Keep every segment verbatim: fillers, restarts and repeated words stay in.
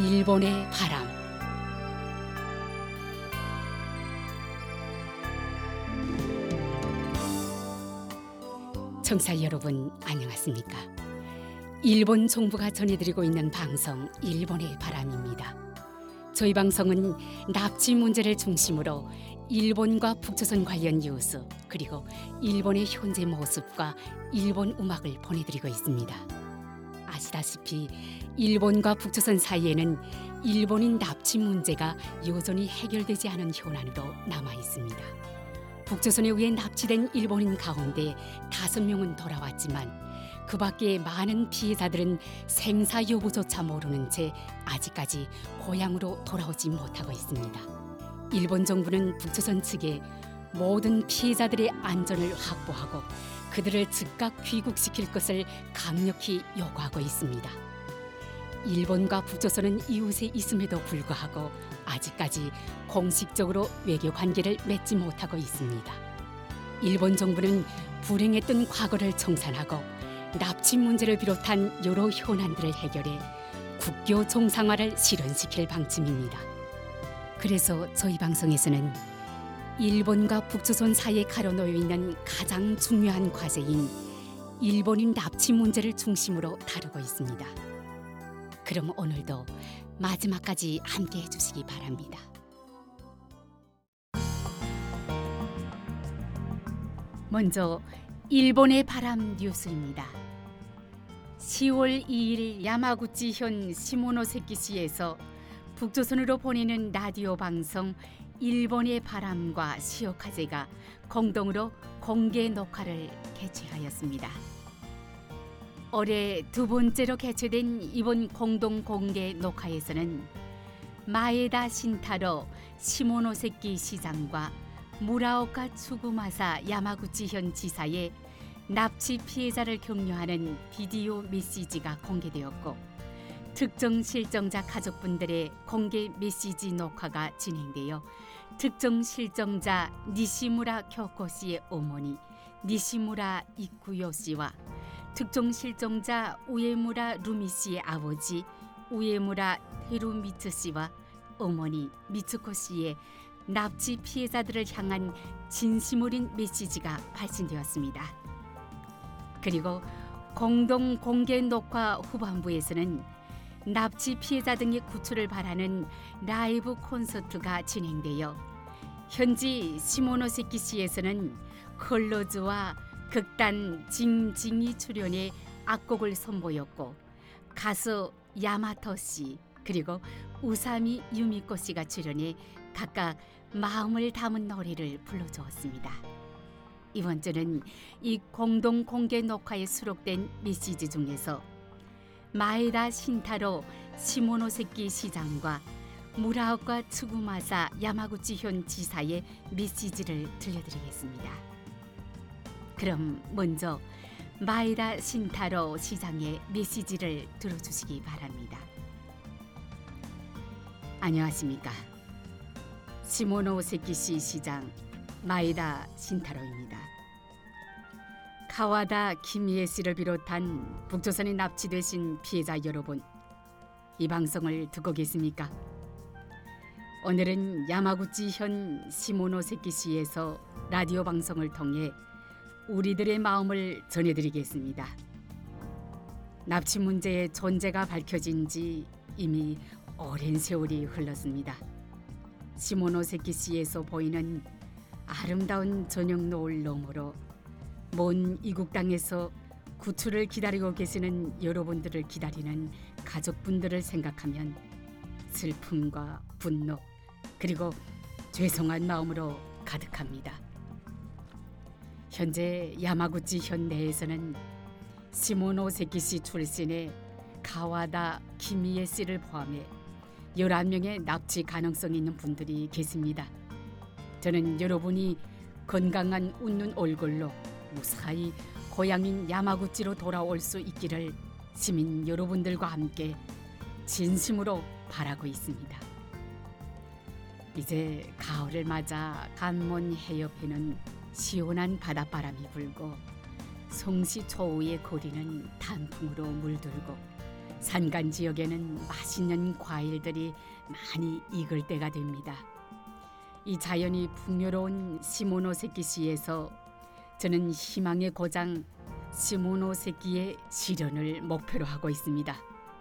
일본의 바람. 청취자 여러분 안녕하십니까? 일본 정부가 전해드리고 있는 방송 일본의 바람입니다. 저희 방송은 납치 문제를 중심으로 일본과 북조선 관련 뉴스 그리고 일본의 현재 모습과 일본 음악을 보내드리고 있습니다. 아시다시피 일본과 북조선 사이에는 일본인 납치 문제가 여전히 해결되지 않은 현안으로 남아 있습니다. 북조선에 의해 납치된 일본인 가운데 다섯 명은 돌아왔지만 그 밖에 많은 피해자들은 생사 여부조차 모르는 채 아직까지 고향으로 돌아오지 못하고 있습니다. 일본 정부는 북조선 측에 모든 피해자들의 안전을 확보하고 그들을 즉각 귀국시킬 것을 강력히 요구하고 있습니다. 일본과 북조선은 이웃에 있음에도 불구하고 아직까지 공식적으로 외교 관계를 맺지 못하고 있습니다. 일본 정부는 불행했던 과거를 청산하고 납치 문제를 비롯한 여러 현안들을 해결해 국교 정상화를 실현시킬 방침입니다. 그래서 저희 방송에서는 일본과 북조선 사이에 가로놓여 있는 가장 중요한 과제인 일본인 납치 문제를 중심으로 다루고 있습니다. 그럼 오늘도 마지막까지 함께 해주시기 바랍니다. 먼저 일본의 바람 뉴스입니다. 시월 이일 야마구치현 시모노세키시에서 북조선으로 보내는 라디오 방송 일본의 바람과 시오카제가 공동으로 공개 녹화를 개최하였습니다. 올해 두 번째로 개최된 이번 공동 공개 녹화에서는 마에다 신타로 시모노세키 시장과 무라오카 추구마사 야마구치현 지사의 납치 피해자를 격려하는 비디오 메시지가 공개되었고 특정 실종자 가족분들의 공개 메시지 녹화가 진행되어 특정 실종자 니시무라 교코 씨의 어머니 니시무라 이쿠요 씨와 특정 실종자 우에무라 루미 씨의 아버지 우에무라 테루미츠 씨와 어머니 미츠코 씨의 납치 피해자들을 향한 진심 어린 메시지가 발신되었습니다. 그리고 공동 공개 녹화 후반부에서는 납치 피해자 등의 구출을 바라는 라이브 콘서트가 진행되어 현지 시모노세키시에서는 컬러즈와 극단 징징이 출연의 악곡을 선보였고 가수 야마토 씨 그리고 우사미 유미코 씨가 출연해 각각 마음을 담은 노래를 불러주었습니다. 이번 주는 이 공동 공개 녹화에 수록된 메시지 중에서 마에다 신타로 시모노세키 시장과 무라오카 추구마사 야마구치현 지사의 메시지를 들려드리겠습니다. 그럼 먼저 마에다 신타로 시장의 메시지를 들어주시기 바랍니다. 안녕하십니까? 시모노세키시 시장 마에다 신타로입니다. 카와다 키미에 씨를 비롯한 북조선에 납치되신 피해자 여러분, 이 방송을 듣고 계십니까? 오늘은 야마구치현 시모노세키시에서 라디오 방송을 통해 우리들의 마음을 전해드리겠습니다. 납치 문제의 존재가 밝혀진 지 이미 오랜 세월이 흘렀습니다. 시모노세키시에서 보이는 아름다운 저녁 노을 너머로 먼 이국 땅에서 구출을 기다리고 계시는 여러분들을 기다리는 가족분들을 생각하면 슬픔과 분노 그리고 죄송한 마음으로 가득합니다. 현재 야마구치현 내에서는 시모노세키시 출신의 카와다 키미에 씨를 포함해 열한 명의 납치 가능성이 있는 분들이 계십니다. 저는 여러분이 건강한 웃는 얼굴로 무사히 고향인 야마구치로 돌아올 수 있기를 시민 여러분들과 함께 진심으로 바라고 있습니다. 이제 가을을 맞아 간몬 해협에는 시원한 바닷바람이 불고 송시 초우의 거리는 단풍으로 물들고 산간 지역에는 맛있는 과일들이 많이 익을 때가 됩니다. 이 자연이 풍요로운 시모노세키시에서 저는 희망의 고장 시모노세키의 실현을 목표로 하고 있습니다.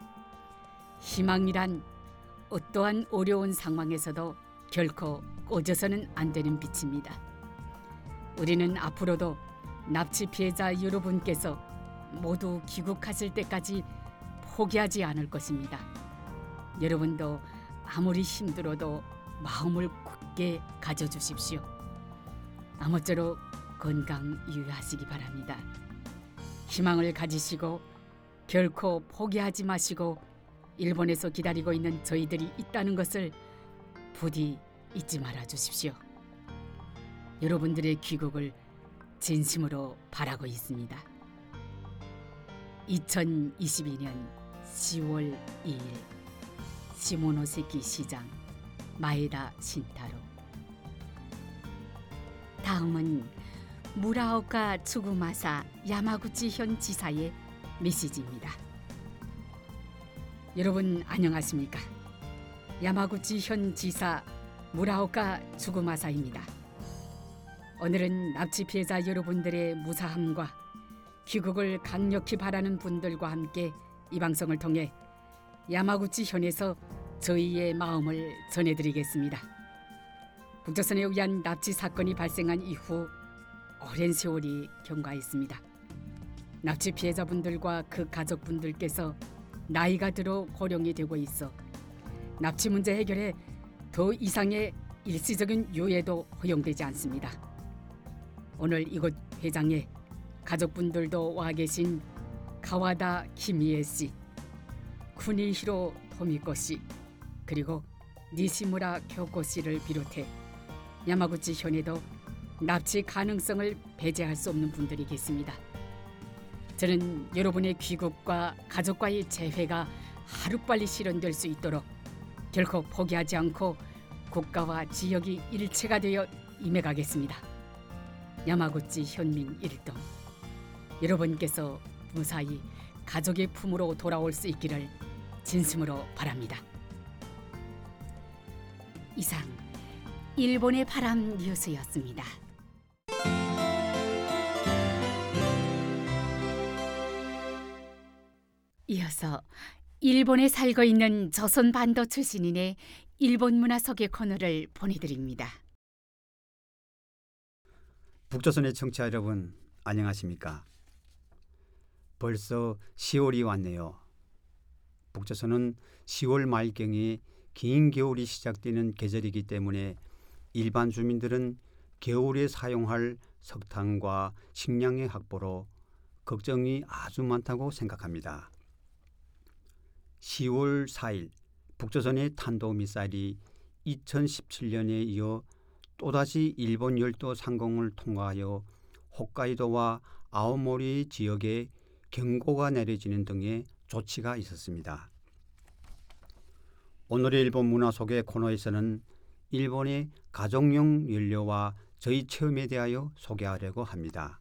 희망이란 어떠한 어려운 상황에서도 결코 꺼져서는 안 되는 빛입니다. 우리는 앞으로도 납치 피해자 여러분께서 모두 귀국하실 때까지 포기하지 않을 것입니다. 여러분도 아무리 힘들어도 마음을 굳게 가져주십시오. 아무쪼록 건강 유의하시기 바랍니다. 희망을 가지시고 결코 포기하지 마시고 일본에서 기다리고 있는 저희들이 있다는 것을 부디 잊지 말아 주십시오. 여러분들의 귀국을 진심으로 바라고 있습니다. 이천이십이 년 시월 이일 시모노세키 시장 마에다 신타로. 다음은 무라오카 추구마사 야마구치현 지사의 메시지입니다. 여러분 안녕하십니까? 야마구치현 지사 무라오카 추구마사입니다. 오늘은 납치 피해자 여러분들의 무사함과 귀국을 강력히 바라는 분들과 함께 이 방송을 통해 야마구치현에서 저희의 마음을 전해드리겠습니다. 북조선에 의한 납치 사건이 발생한 이후 오랜 세월이 경과했습니다. 납치 피해자분들과 그 가족분들께서 나이가 들어 고령이 되고 있어 납치 문제 해결에 더 이상의 일시적인 유예도 허용되지 않습니다. 오늘 이곳 회장에 가족분들도 와 계신 가와다 키미에 씨, 쿠니히로 토미코 씨, 그리고 니시무라 교코 씨를 비롯해 야마구치 현에도 납치 가능성을 배제할 수 없는 분들이 계십니다. 저는 여러분의 귀국과 가족과의 재회가 하루빨리 실현될 수 있도록 결코 포기하지 않고 국가와 지역이 일체가 되어 임해가겠습니다. 야마구치 현민 일동, 여러분께서 무사히 가족의 품으로 돌아올 수 있기를 진심으로 바랍니다. 이상 일본의 바람 뉴스였습니다. 이어서 일본에 살고 있는 조선 반도 출신인의 일본 문화 소개 코너를 보내드립니다. 북조선의 청취자 여러분 안녕하십니까? 벌써 시월이 왔네요. 북조선은 시월 말경에 긴 겨울이 시작되는 계절이기 때문에 일반 주민들은 겨울에 사용할 석탄과 식량의 확보로 걱정이 아주 많다고 생각합니다. 시월 사일 북조선의 탄도미사일이 이천십칠 년에 이어 또다시 일본 열도 상공을 통과하여 홋카이도와 아오모리 지역에 경고가 내려지는 등의 조치가 있었습니다. 오늘의 일본 문화 소개 코너에서는 일본의 가정용 연료와 저희 체험에 대하여 소개하려고 합니다.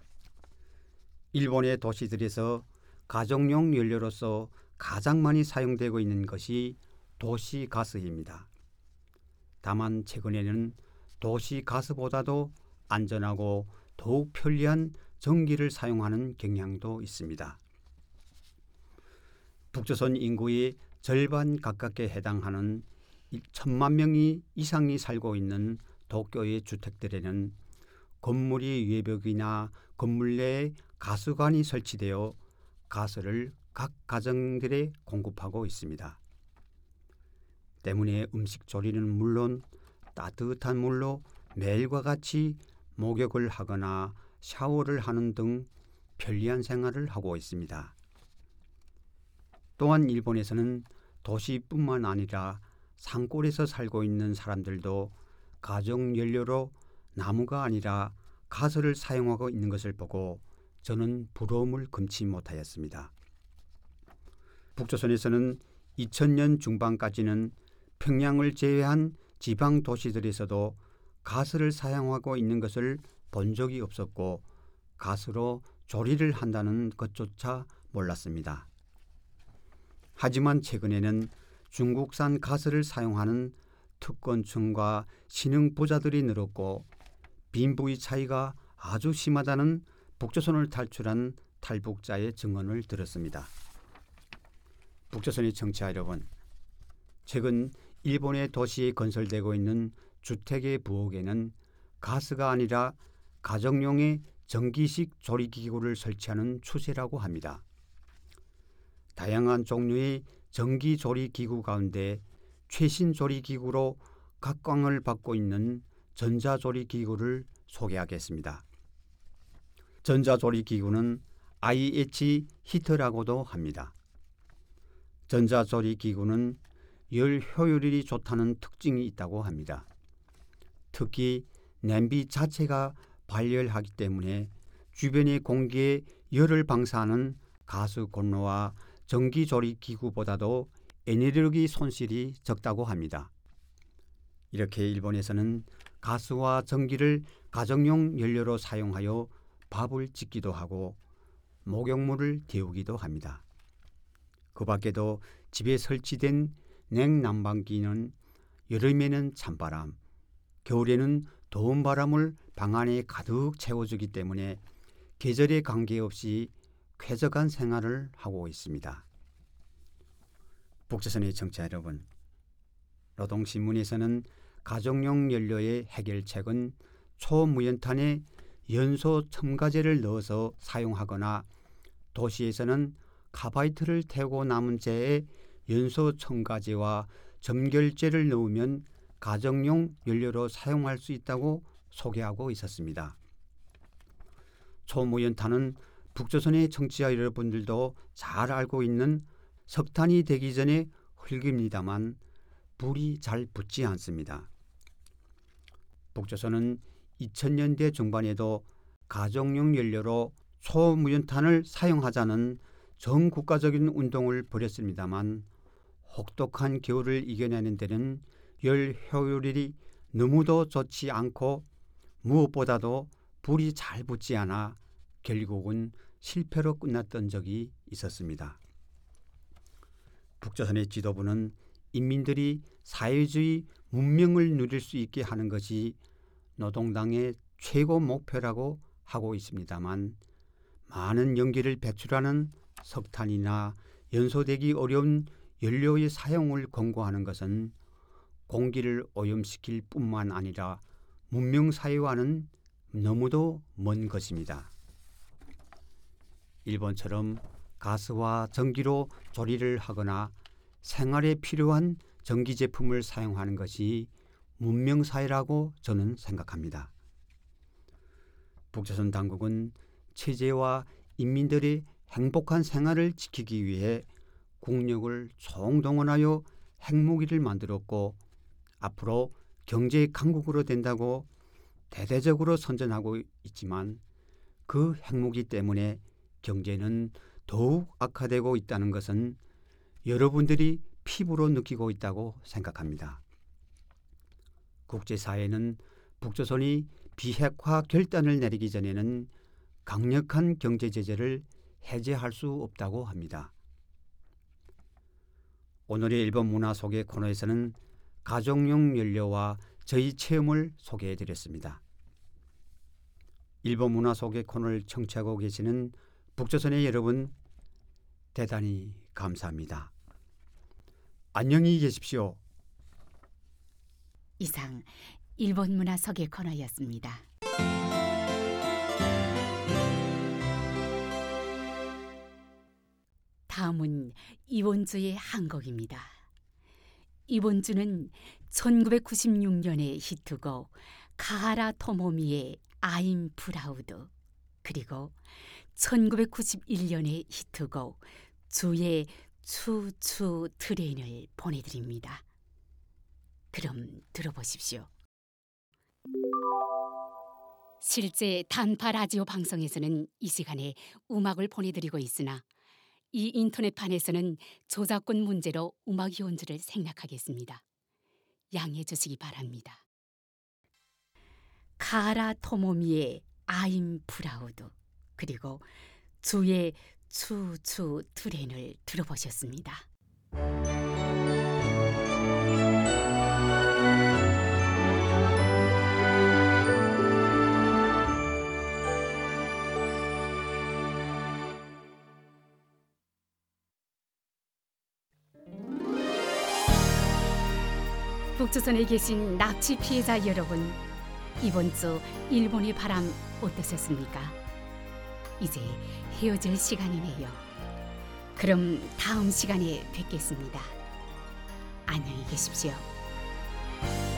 일본의 도시들에서 가정용 연료로서 가장 많이 사용되고 있는 것이 도시가스입니다. 다만 최근에는 도시가스보다도 안전하고 더욱 편리한 전기를 사용하는 경향도 있습니다. 북조선 인구의 절반 가깝게 해당하는 천만 명이 이상이 살고 있는 도쿄의 주택들에는 건물이 외벽이나 건물 내에 가스관이 설치되어 가스를 각 가정들에 공급하고 있습니다. 때문에 음식 조리는 물론 따뜻한 물로 매일과 같이 목욕을 하거나 샤워를 하는 등 편리한 생활을 하고 있습니다. 또한 일본에서는 도시뿐만 아니라 산골에서 살고 있는 사람들도 가정연료로 나무가 아니라 가스를 사용하고 있는 것을 보고 저는 부러움을 금치 못하였습니다. 북조선에서는 이천 년 중반까지는 평양을 제외한 지방 도시들에서도 가스를 사용하고 있는 것을 본 적이 없었고 가스로 조리를 한다는 것조차 몰랐습니다. 하지만 최근에는 중국산 가스를 사용하는 특권층과 신흥 부자들이 늘었고 빈부의 차이가 아주 심하다는 북조선을 탈출한 탈북자의 증언을 들었습니다. 북조선의 청취자 여러분, 최근 일본의 도시에 건설되고 있는 주택의 부엌에는 가스가 아니라 가정용의 전기식 조리기구를 설치하는 추세라고 합니다. 다양한 종류의 전기 조리기구 가운데 최신 조리기구로 각광을 받고 있는 전자조리기구를 소개하겠습니다. 전자조리기구는 아이에이치 히터라고도 합니다. 전자조리기구는 열 효율이 좋다는 특징이 있다고 합니다. 특히 냄비 자체가 발열하기 때문에 주변의 공기에 열을 방사하는 가스곤로와 전기조리기구보다도 에너지 손실이 적다고 합니다. 이렇게 일본에서는 가스와 전기를 가정용 연료로 사용하여 밥을 짓기도 하고 목욕물을 데우기도 합니다. 그 밖에도 집에 설치된 냉난방기는 여름에는 찬바람, 겨울에는 더운 바람을 방 안에 가득 채워주기 때문에 계절에 관계없이 쾌적한 생활을 하고 있습니다. 북조선의 청취자 여러분, 노동신문에서는 가정용 연료의 해결책은 초무연탄에 연소 첨가제를 넣어서 사용하거나 도시에서는 카바이트를 태우고 남은 재에 연소 첨가제와 점결제를 넣으면 가정용 연료로 사용할 수 있다고 소개하고 있었습니다. 초무연탄은 북조선의 청취자 여러분들도 잘 알고 있는 석탄이 되기 전에 흙입니다만 불이 잘 붙지 않습니다. 북조선은 이천 년대 중반에도 가정용 연료로 초무연탄을 사용하자는 전 국가적인 운동을 벌였습니다만 혹독한 겨울을 이겨내는 데는 열 효율이 너무도 좋지 않고 무엇보다도 불이 잘 붙지 않아 결국은 실패로 끝났던 적이 있었습니다. 북조선의 지도부는 인민들이 사회주의 문명을 누릴 수 있게 하는 것이 노동당의 최고 목표라고 하고 있습니다만 많은 연기를 배출하는 석탄이나 연소되기 어려운 연료의 사용을 권고하는 것은 공기를 오염시킬 뿐만 아니라 문명사회와는 너무도 먼 것입니다. 일본처럼 가스와 전기로 조리를 하거나 생활에 필요한 전기 제품을 사용하는 것이 문명사회라고 저는 생각합니다. 북조선 당국은 체제와 인민들의 행복한 생활을 지키기 위해 국력을 총동원하여 핵무기를 만들었고 앞으로 경제 강국으로 된다고 대대적으로 선전하고 있지만 그 핵무기 때문에 경제는 더욱 악화되고 있다는 것은 여러분들이 피부로 느끼고 있다고 생각합니다. 국제사회는 북조선이 비핵화 결단을 내리기 전에는 강력한 경제 제재를 해제할 수 없다고 합니다. 오늘의 일본 문화 소개 코너에서는 가정용 연료와 저희 체험을 소개해 드렸습니다. 일본 문화 소개 코너를 청취하고 계시는 북조선의 여러분, 대단히 감사합니다. 안녕히 계십시오. 이상 일본 문화 소개 코너였습니다. 다음은 이본주의 한 곡입니다. 이본주는 천구백구십육 년의 히트곡 가하라 토모미의 I'm Proud 그리고 천구백구십일 년의 히트곡 주의 추추 트레인을 보내드립니다. 그럼 들어보십시오. 실제 단파 라디오 방송에서는 이 시간에 음악을 보내드리고 있으나 이 인터넷판에서는 저작권 문제로 음악 연주를 생략하겠습니다. 양해해 주시기 바랍니다. 가하라 토모미의 I'm Proud 그리고 주의 추추 트레인을 들어보셨습니다. 북조선에 계신 납치 피해자 여러분, 이번 주 일본의 바람 어떠셨습니까? 이제 헤어질 시간이네요. 그럼 다음 시간에 뵙겠습니다. 안녕히 계십시오.